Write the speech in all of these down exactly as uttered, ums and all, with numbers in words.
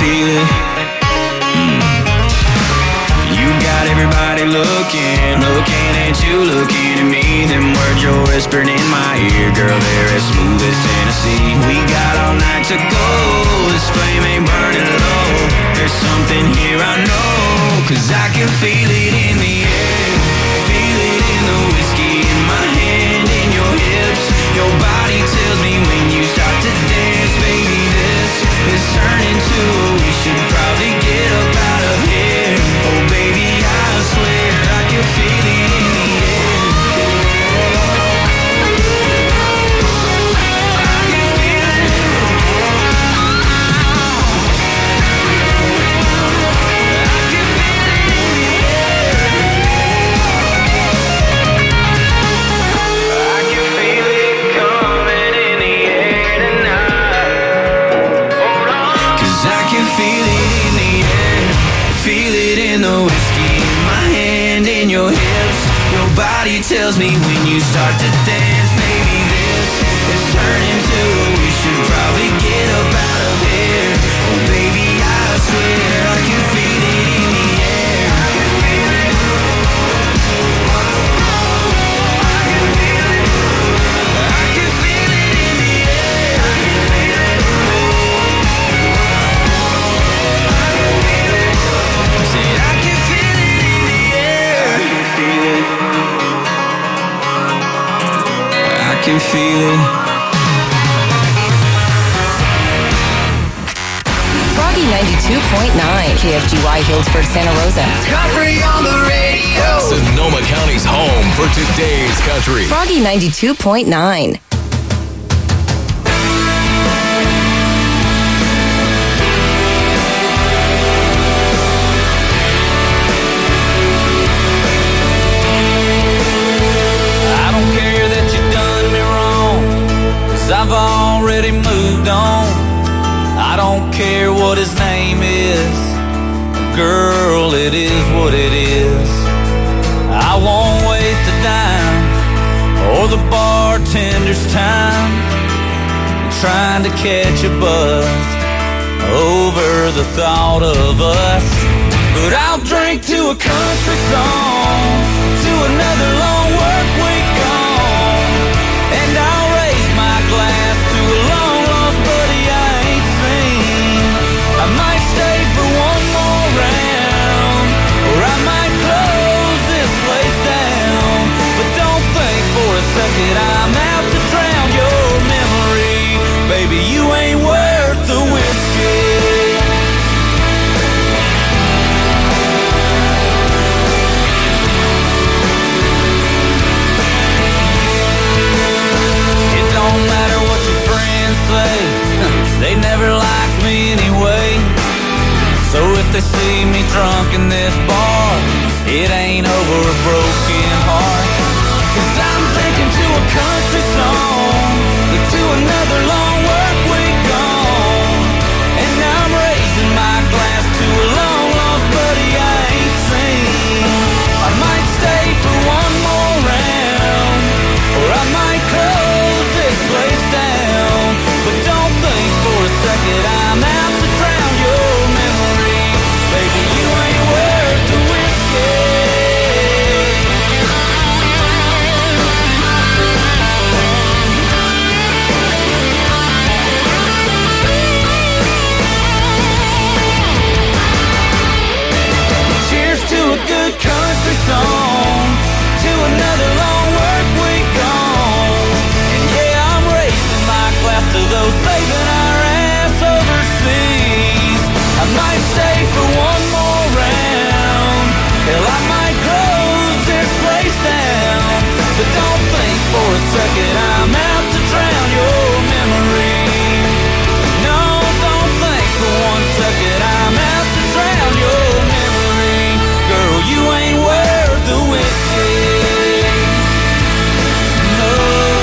feel it. Mm. You got everybody looking, looking at you, looking at me. Them words you're whispering in my ear, girl, they're as smooth as Tennessee. We got all night to go, this flame ain't burning low. There's something here I know, cause I can feel it in the air. Feel it in the whiskey in my hand, in your hips. Your body tells me when you start to dance, baby, this is turning to a we should probably get up out of here. Oh baby, I swear I can feel it in the air. I can feel it. I can feel it in the air. I can feel it coming in the air tonight. Hold on. Cause I can feel it in the air. Feel it in the whiskey in my hand, in your hips. Your body tells me when you start to dance, baby, this is turning to a we should probably get up out of here. Oh baby, I swear I can feel it in the air. I can feel it. I can feel it. I can feel it in the air. I can feel it. I can feel it. Say I can feel it in the air. I can feel it. I can feel it. Froggy ninety-two point nine, K F G Y Healdsburg, Santa Rosa. Country on the radio. Sonoma County's home for today's country. Froggy ninety-two point nine. I don't care that you done me wrong, cause I've already moved on. I don't care what his name is, girl, it is what it is. I won't waste a dime or the bartender's time trying to catch a buzz over the thought of us. But I'll drink to a country song, to another long work week gone, and I'll raise my glass to a long lost buddy I ain't seen. I might stay for one more round, or I might close this place down. But don't think for a second I'm out to drown your memory. Baby, you ain't worth the whiskey. Don't matter what your friends say, they never liked me anyway. So if they see me drunk in this bar, it ain't over a broken heart. Cause I'm drinking to a country song, to another long work week gone, and I'm raising my glass to a long lost buddy I ain't seen. I might stay for one more round, or I might close this place down. But don't think for a second I'm out to drown your memory. Baby, you ain't worth the whiskey. Cheers to a good country song, to another long work week gone. And yeah, I'm raising my glass to those saving our ass overseas. I might stay for one more round, hell, I might close this place down. But don't think for a second I'm out to drown your memory. No, don't think for one second I'm out to drown your memory. Girl, you ain't worth the whiskey. No.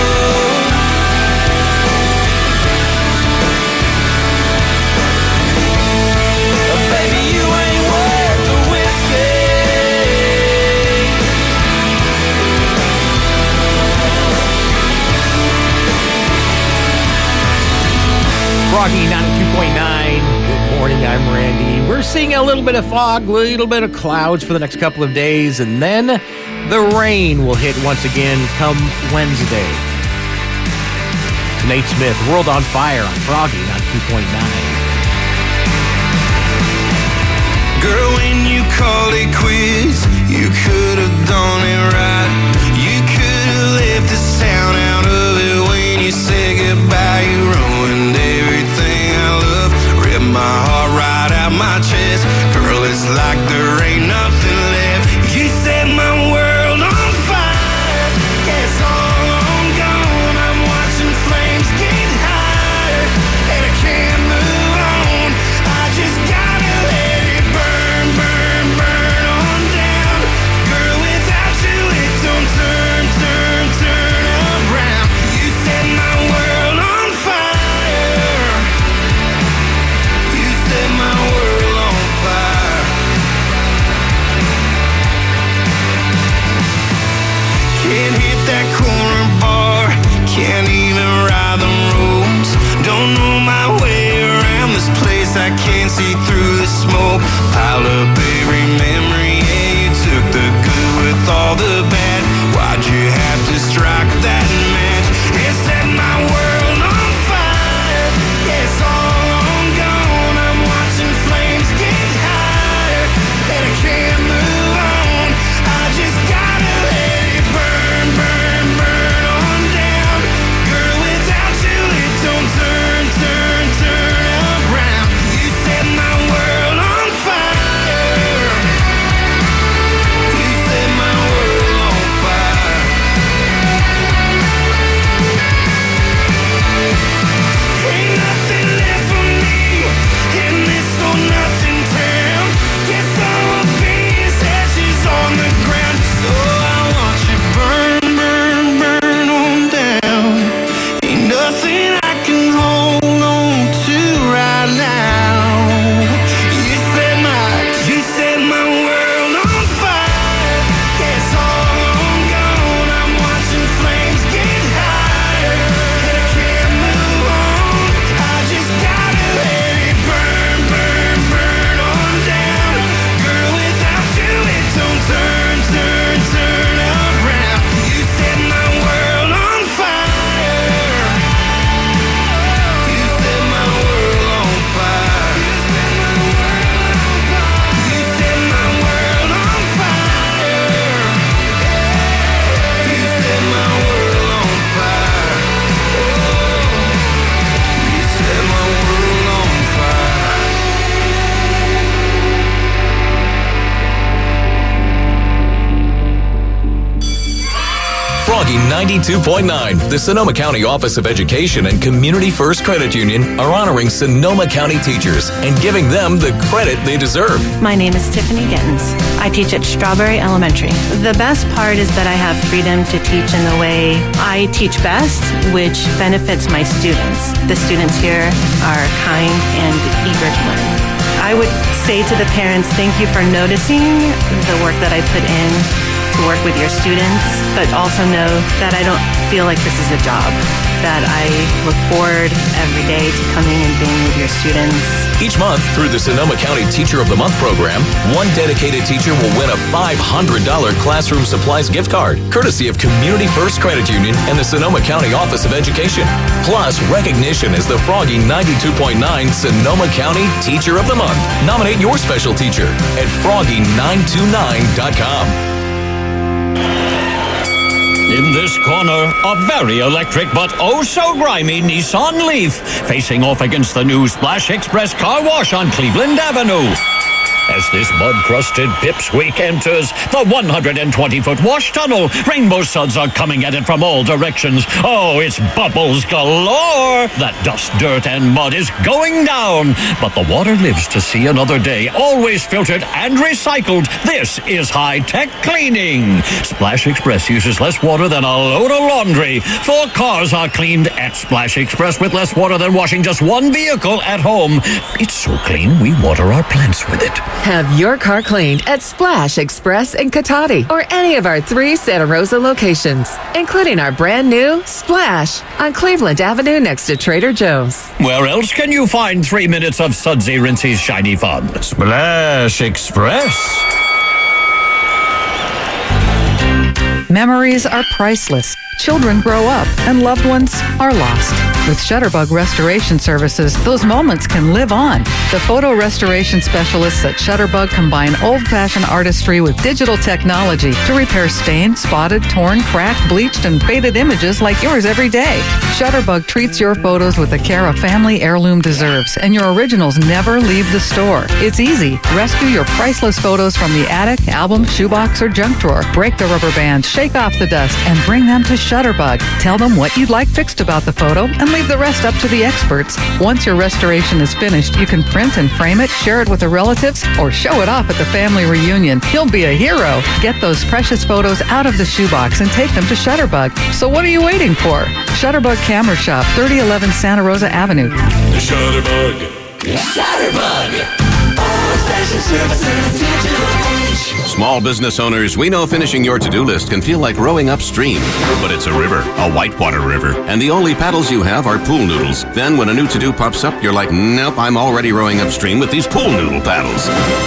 Baby, you ain't worth the whiskey. Froggy ninety-two point nine. Good morning. morning. I'm Randy. We're seeing a little bit of fog, a little bit of clouds for the next couple of days, and then the rain will hit once again come Wednesday. Nate Smith, World on Fire on Froggy ninety-two point nine. Girl, when you called it quits, you could have done it right. You could have left the sound out of it when you said goodbye. You ruined everything I love, ripped my heart right out my chest. Girl, it's like there ain't nothing left. You set my world on fire. Yeah, it's all on gone. I'm watching flames get higher, and I can't move on. I just gotta let it burn, burn, burn on down. Girl, without you it don't turn, turn, turn around. You set my world on fire. You set my world on fire. Can't hit that corner bar, can't even ride the roads. Don't know my way around this place, I can't see through the smoke. Piled up every memory, yeah, you took the good with all the bad. Why'd you have to strike that match? It set my world on fire. Yeah, it's all on gone. I'm watching flames get higher, and I can't move on. I just gotta let it burn, burn, burn on down. Girl, without you it don't turn, turn, turn around. You set my world on fire. You set my world on fire. Ain't nothing left for me in this or nothing town. Guess I'll be as ashes on the ground. So I watch it burn, burn, burn on down. Ain't nothing I can hold on to right now. You set my, you set my world on fire. Yeah, it's all on gone. I'm watching flames get higher, and I can't move on. I just gotta let it burn, burn, burn on down. Girl, without you it don't turn, turn, turn around. You set my world on fire. You set my world on fire. You set my world on fire. You set my world on fire. You set my world on fire. Froggy ninety-two point nine. The Sonoma County Office of Education and Community First Credit Union are honoring Sonoma County teachers and giving them the credit they deserve. My name is Tiffany Gittens. I teach at Strawberry Elementary. The best part is that I have freedom to teach in the way I teach best, which benefits my students. The students here are kind and eager to learn. I would say to the parents, thank you for noticing the work that I put in to work with your students, but also know that I don't feel like this is a job, that I look forward every day to coming and being with your students. Each month, through the Sonoma County Teacher of the Month program, one dedicated teacher will win a five hundred dollars classroom supplies gift card, courtesy of Community First Credit Union and the Sonoma County Office of Education. Plus, recognition as the Froggy ninety-two point nine Sonoma County Teacher of the Month. Nominate your special teacher at froggy nine two nine dot com. In this corner, a very electric but oh so grimy Nissan Leaf, facing off against the new Splash Express Car Wash on Cleveland Avenue. As this mud-crusted pipsqueak enters the one hundred twenty foot wash tunnel, rainbow suds are coming at it from all directions. Oh, it's bubbles galore! That dust, dirt, and mud is going down. But the water lives to see another day, always filtered and recycled. This is high-tech cleaning. Splash Express uses less water than a load of laundry. Four cars are cleaned at Splash Express with less water than washing just one vehicle at home. It's so clean, we water our plants with it. Have your car cleaned at Splash Express in Cotati or any of our three Santa Rosa locations, including our brand new Splash on Cleveland Avenue next to Trader Joe's. Where else can you find three minutes of Sudsy Rincy's shiny fun? Splash Express. Memories are priceless. Children grow up and loved ones are lost. With Shutterbug Restoration Services, those moments can live on. The photo restoration specialists at Shutterbug combine old-fashioned artistry with digital technology to repair stained, spotted, torn, cracked, bleached, and faded images like yours every day. Shutterbug treats your photos with the care a family heirloom deserves, and your originals never leave the store. It's easy. Rescue your priceless photos from the attic, album, shoebox, or junk drawer. Break the rubber band, shake off the dust, and bring them to Shutterbug. Tell them what you'd like fixed about the photo and leave the rest up to the experts. Once your restoration is finished, you can print and frame it, share it with the relatives, or show it off at the family reunion. You'll be a hero. Get those precious photos out of the shoebox and take them to Shutterbug. So what are you waiting for? Shutterbug Camera Shop, thirty eleven Santa Rosa Avenue. Shutterbug. Shutterbug. All fashion services, digital age. Small business owners, we know finishing your to-do list can feel like rowing upstream. But it's a river, a whitewater river, and the only paddles you have are pool noodles. Then when a new to-do pops up, you're like, nope, I'm already rowing upstream with these pool noodle paddles.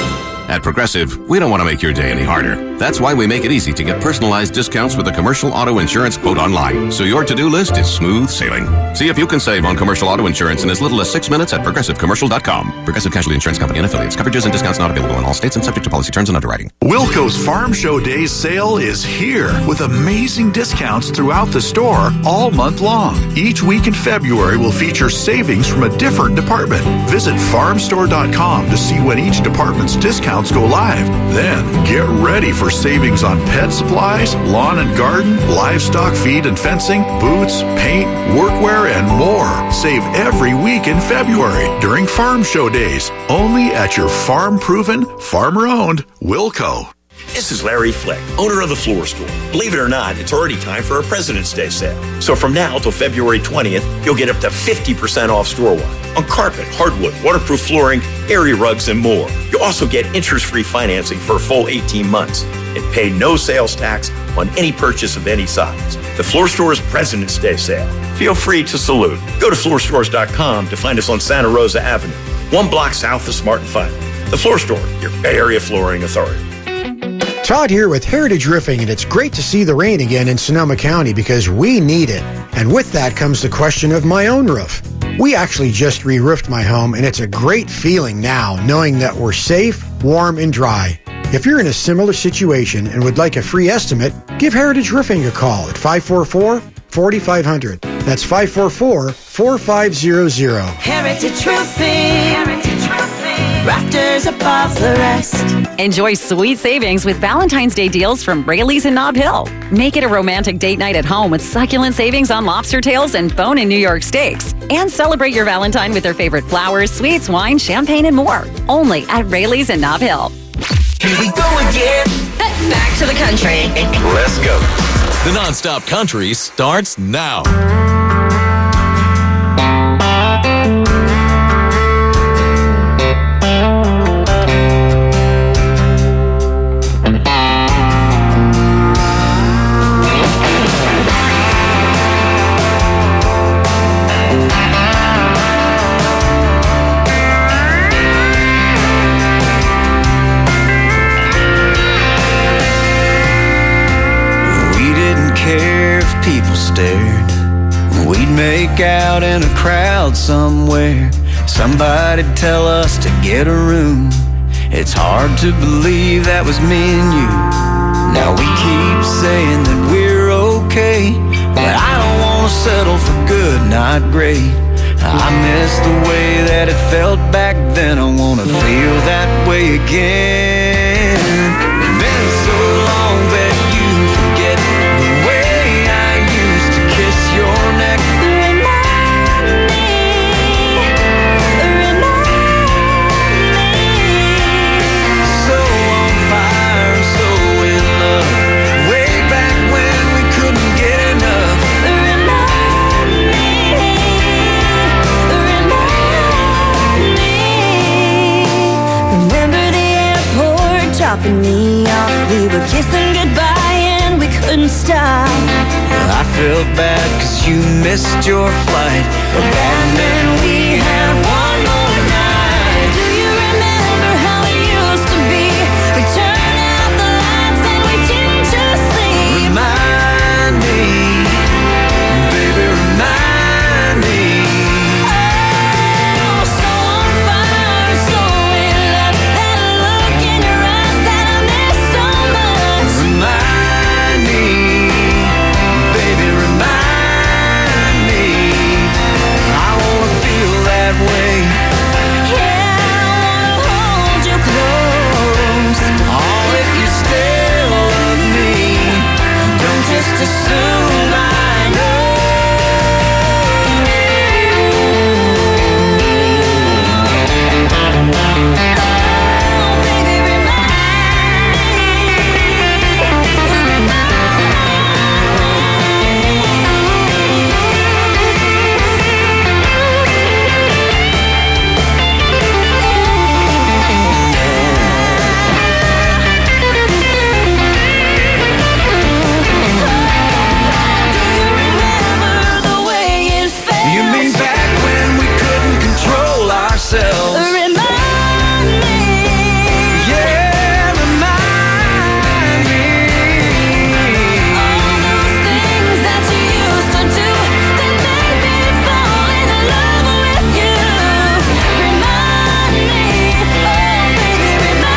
At Progressive, we don't want to make your day any harder. That's why we make it easy to get personalized discounts with a commercial auto insurance quote online, so your to-do list is smooth sailing. See if you can save on commercial auto insurance in as little as six minutes at progressive commercial dot com. Progressive Casualty Insurance Company and affiliates. Coverages and discounts not available in all states and subject to policy terms and underwriting. Wilco's Farm Show Days sale is here with amazing discounts throughout the store all month long. Each week in February will feature savings from a different department. Visit farm store dot com to see when each department's discounts go live. Then get ready for savings on pet supplies, lawn and garden, livestock feed and fencing, boots, paint, workwear, and more. Save every week in February during Farm Show Days, only at your farm-proven, farmer-owned Wilco. This is Larry Flick, owner of the Floor Store. Believe it or not, it's already time for our President's Day sale. So from now till February twentieth, you'll get up to fifty percent off store-wide on carpet, hardwood, waterproof flooring, area rugs, and more. You'll also get interest-free financing for a full eighteen months and pay no sales tax on any purchase of any size. The Floor Store's President's Day sale. Feel free to salute. Go to floor stores dot com to find us on Santa Rosa Avenue, one block south of Smart and Final. The Floor Store, your Bay Area flooring authority. Todd here with Heritage Roofing, and it's great to see the rain again in Sonoma County because we need it. And with that comes the question of my own roof. We actually just re-roofed my home, and it's a great feeling now knowing that we're safe, warm, and dry. If you're in a similar situation and would like a free estimate, give Heritage Roofing a call at five four four, four five zero zero. That's five four four, four five zero zero. Heritage Roofing. Heritage Roofing. Rafters above the rest. Enjoy sweet savings with Valentine's Day deals from Rayleigh's and Nob Hill. Make it a romantic date night at home with succulent savings on lobster tails and bone-in New York steaks. And celebrate your Valentine with their favorite flowers, sweets, wine, champagne, and more. Only at Rayleigh's and Nob Hill. Here we go again. Back to the country. Let's go. The Nonstop Country starts now. People stared. We'd make out in a crowd somewhere. Somebody'd tell us to get a room. It's hard to believe that was me and you. Now we keep saying that we're okay, but I don't want to settle for good, not great. I miss the way that it felt back then. I want to feel that way again. It's been so long that you forget the way your neck. Remind me, remind me. So on fire, so in love. Way back when we couldn't get enough. Remind me, remind me. Remember the dropping me off. We were kissing goodbye and we couldn't stop. I felt bad cause you missed your flight, but that meant we had one more night. Do you remember how it used to be? We turned out the lights and we didn't just sleep. Remind me, baby, remind me. Oh, so on fire, so in love. That look in your eyes that I miss so much. Remind me, baby, remind me. I wanna feel that way. Yeah, I wanna hold you close. Oh, if you still love me, don't just assume I know. You mean back when we couldn't control ourselves? Remind me. Yeah, remind me. All those things that you used to do that made me fall in love with you. Remind me, oh baby,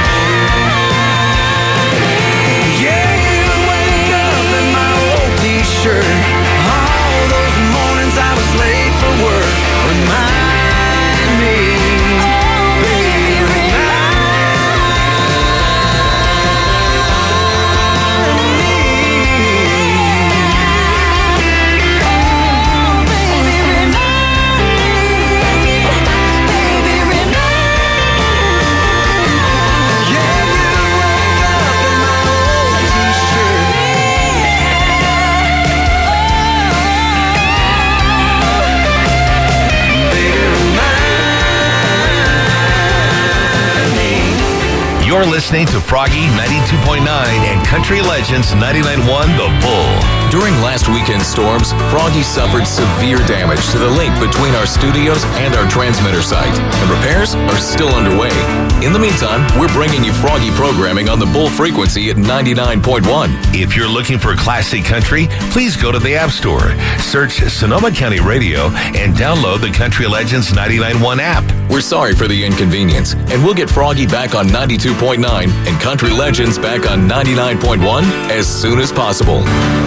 remind me. Yeah, you wake up in my old t-shirt. All those mornings I was late for work. Remind me, baby, You're listening to Froggy ninety-two point nine and Country Legends ninety-nine point one The Bull. During last weekend's storms, Froggy suffered severe damage to the link between our studios and our transmitter site, and repairs are still underway. In the meantime, we're bringing you Froggy programming on the Bull frequency at ninety-nine point one. If you're looking for classic country, please go to the App Store, search Sonoma County Radio, and download the Country Legends ninety-nine point one app. We're sorry for the inconvenience, and we'll get Froggy back on ninety-two point nine and Country Legends back on ninety-nine point one as soon as possible.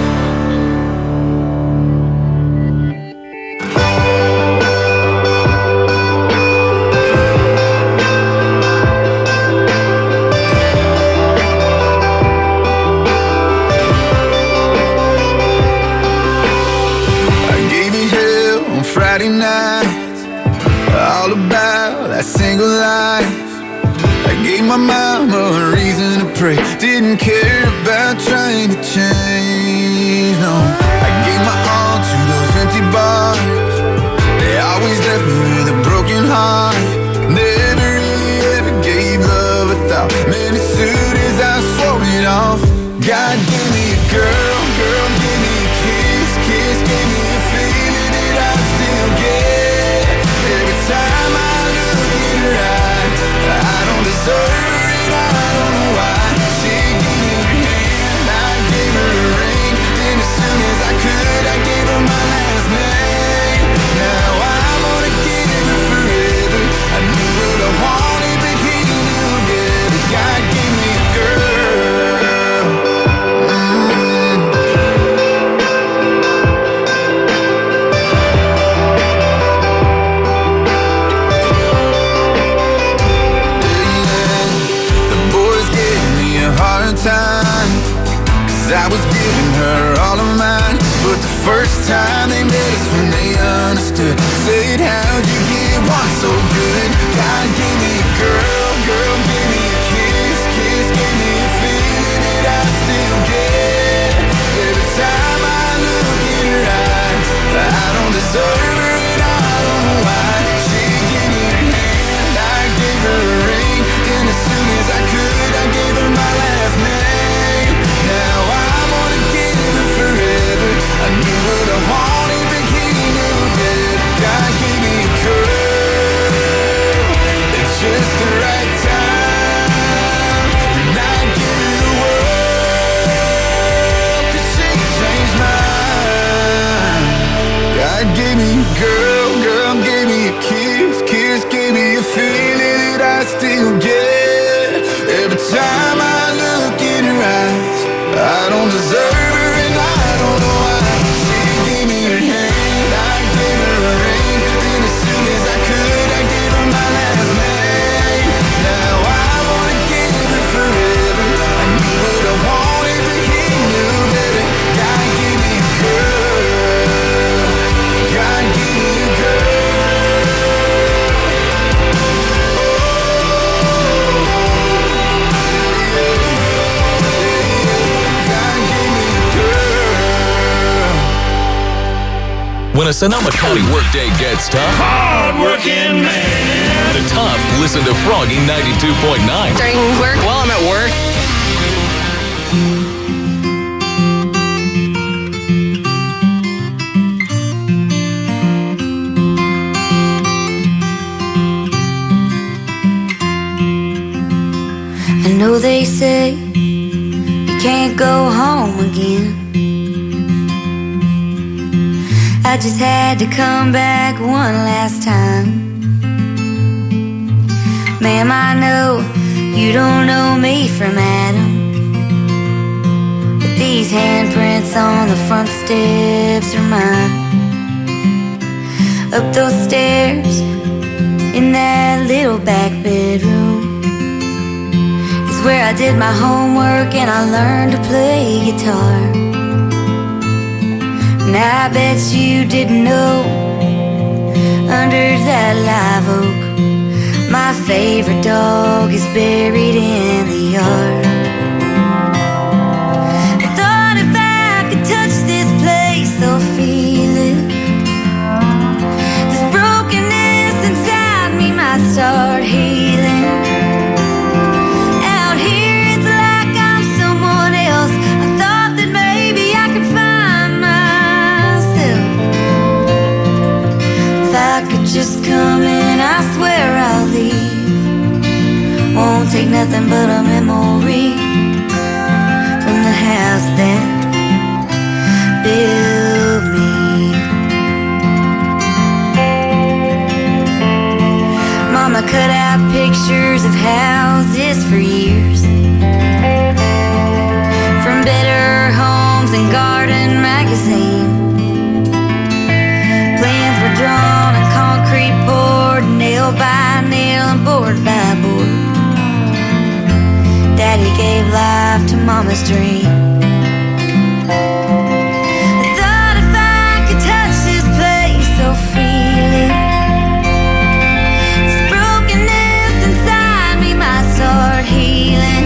I gave you hell on Friday night, all about that single life. I gave my mama a reason to pray, didn't care about trying to change, no. I gave my all to those empty bars, they always left me with a broken heart. Never really ever gave love a thought, man, as soon as I swore it off. God gave me a girl, girl gave me a kiss, kiss gave me a feeling that I still get. Every time I look in her eyes, I don't deserve her and I don't know why. She gave me her hand, I gave her a ring, then as soon as I could, I gave her my last name. Now I'm gonna give her forever. I knew what I wanted, but he knew better. God gave me a girl. Time, cause I was giving her all of mine, but the first time they met us when they understood, said how'd you get one so good. God gave me a girl, girl gave me a kiss, kiss gave me a feeling that I still get. Every time I look in her eyes, I don't deserve her and I don't know why. She gave me her hand, I gave her a ring, and as soon as I could, I gave her my When a Sonoma County workday gets tough, Hard-working man. the tough listen to Froggy ninety-two point nine. During work, while I'm at work. I know they say you can't go home again. I just had to come back one last time. Ma'am, I know you don't know me from Adam, but these handprints on the front steps are mine. Up those stairs in that little back bedroom is where I did my homework and I learned to play guitar. Now I bet you didn't know, under that live oak, my favorite dog is buried in the yard. I thought if I could touch this place, I'll feel it. This brokenness inside me might start healing. Out here it's like I'm someone else. I thought that maybe I could find myself. If I could just come in, I swear I'll leave. Won't take nothing but a memory from the house that built me. Mama cut out pictures of houses for years, from Better Homes and Garden magazine. Plans were drawn on concrete poured, nail by nail and board by board. Daddy gave life to Mama's dream. I thought if I could touch this place, I'll feel it. This brokenness inside me might start healing.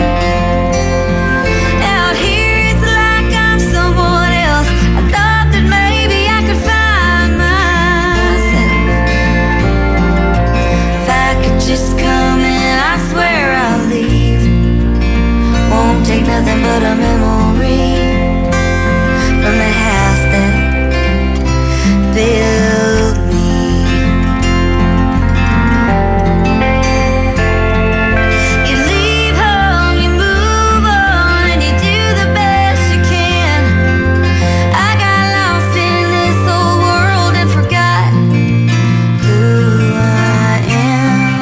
Out here it's like I'm someone else. I thought that maybe I could find myself. If I could just come in, I swear I'll leave. Won't take nothing but a memory from the house that built me. You leave home, you move on, and you do the best you can. I got lost in this old world and forgot who I am.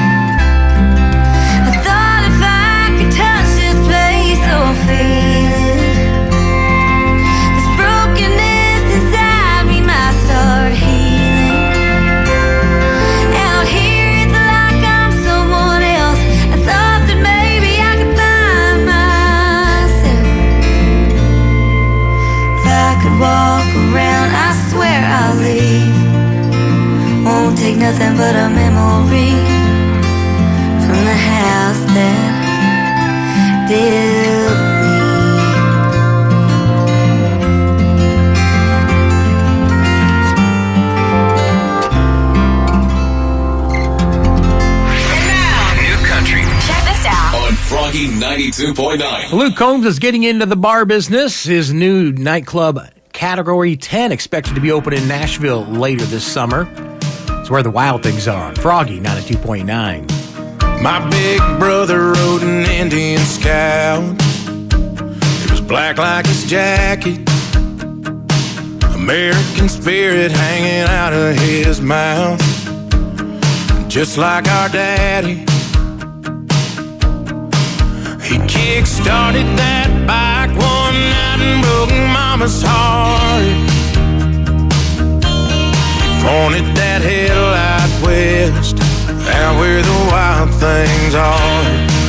I thought if I could touch this place, I'll feel it. This brokenness inside me might start healing. Out here it's like I'm someone else. I thought that maybe I could find myself. If I could walk around, I swear I'll leave. Won't take nothing but a memory from the house that built me. New country Check this out. on Froggy ninety-two point nine. Luke Combs is getting into the bar business. His new nightclub, Category ten, expected to be open in Nashville later this summer. It's where the wild things are. Froggy ninety-two point nine. My big brother rode an Indian Scout. It was black like his jacket, American spirit hanging out of his mouth, just like our daddy. He kick-started that bike one night and broke Mama's heart. He pointed that headlight west, out where the wild things are.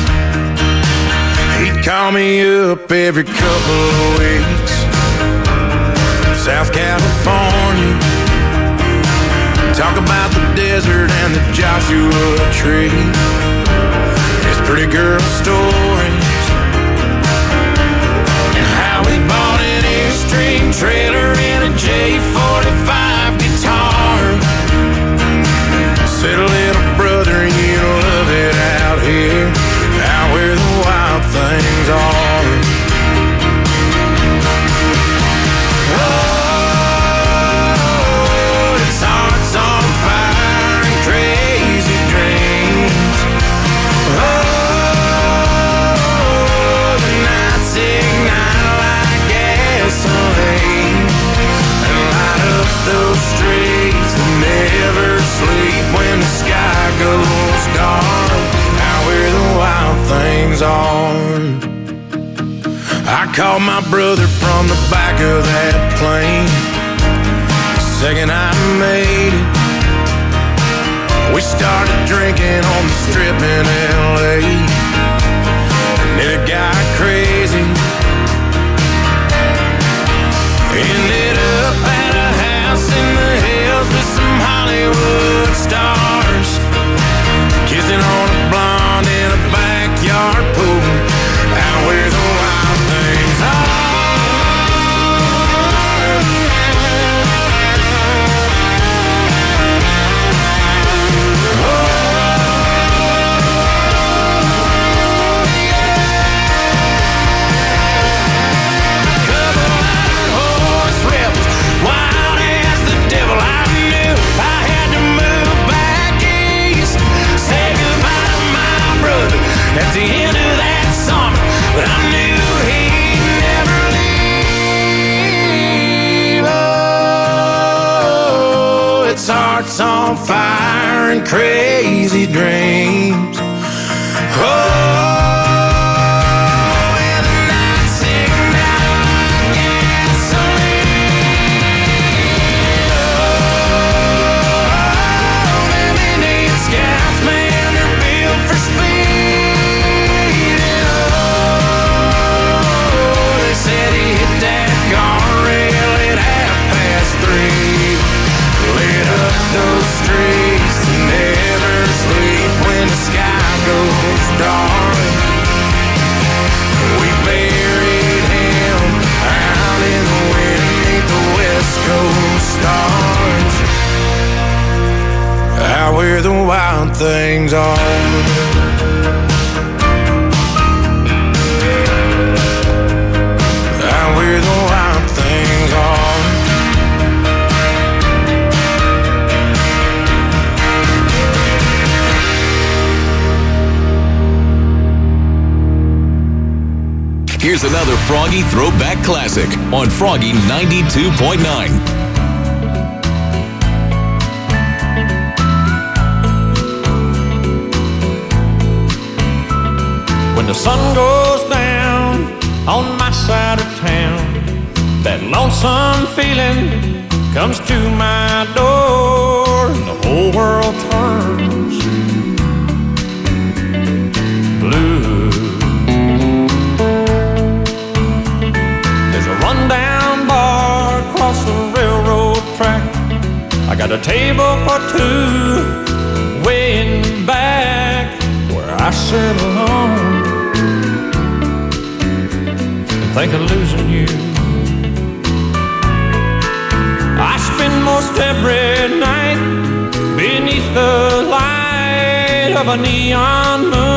He'd call me up every couple of weeks from South California, talk about the desert and the Joshua tree, his pretty girl stories, and how he bought an Airstream trailer and a J forty-five Coast, darling, out where the wild things are. I called my brother from the back of that plane the second I made it. We started drinking on the strip in L A, and then it got crazy. Ended up at a house in the hills with some Hollywood stars, kissing on a blonde in a backyard pool, out where the wild things are. At the end of that summer, but I knew he'd never leave. Oh, it's hearts on fire and crazy dreams. Oh, and the night sing down like gasoline. Oh, them Indian scouts, man, they're built for speed. Those streets never sleep when the sky goes dark. We buried him out in the wind beneath the West Coast stars, out where the wild things are. Out where the wild things are. Here's another Froggy Throwback Classic on Froggy ninety-two point nine. When the sun goes down on my side of town, that lonesome feeling comes to my door, and the whole world turns blue. Rundown bar across the railroad track. I got a table for two way in the back where I sit alone and think of losing you. I spend most every night beneath the light of a neon moon,